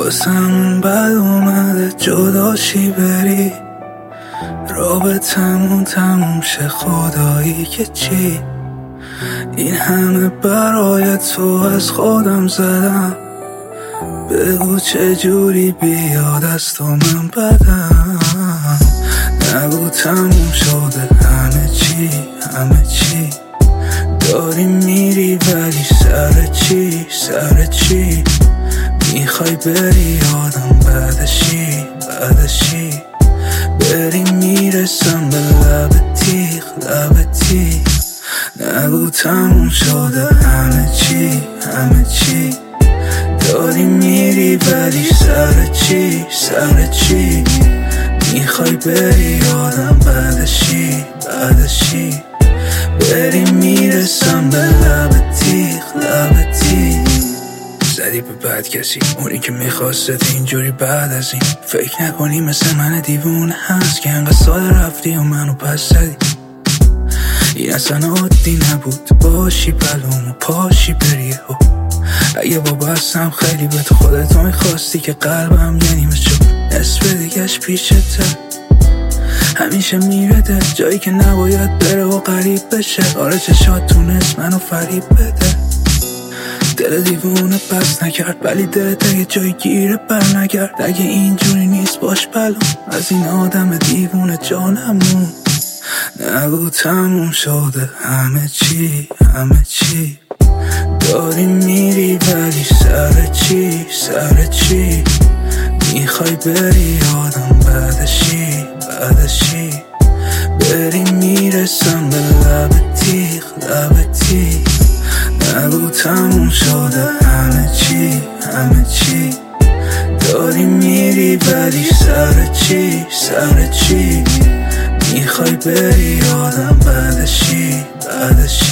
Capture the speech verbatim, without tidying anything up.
واسمون بد اومده جداشی بری، رابطمون تموم شه خدایی که چی. این همه برای تو از خودم زدم، بگو چجوری بیاد از تو من بدم. نگو تموم شده همه چی همه چی، داری میری ولی سر چی سر چی. میخوای بری آدم بعدشی بعدشی، بری میرسم به لب تیغ لب تیغ. نگو تموم شده همه چی همه چی، داری میری ولی سر چی سر چی. میخوای بری آدم بعدشی بعدشی، بری میرسم به لب تیغ لب تیغ. زدی به بد کسی، اونی که میخواستت اینجوری بعد از این. فکر نکنی مثل من دیوونه هست که انقدر ساده رفتی و منو پس زدی. این اصلا عادی نبود باشی بلوم و پاشی بری و اگه بابا هستم خیلی به تو خودتو میخواستی که قلبم یه نیمه شد نصف دیگهش پیشته. همیشه میرده جایی که نباید بره و قریب بشه. آره چشات تونست منو فریب بده، دل دیوونه پس نکرد ولی دلت یه جای گیره بر نگرد. اگه اینجوری نیست باش بلوم از این آدم دیوونه جانمون. نگو تموم شده همه چی همه چی، داری میری ولی سر چی سر چی. میخوای بری آدم بعدشی بعدشی، بری میرسم به لب تیغ لب تیغ. نگو تموم شده همه چی همه چی، داری میری ولی سر چی سر چی. میخوای بری آدم بعدشی بعدشی.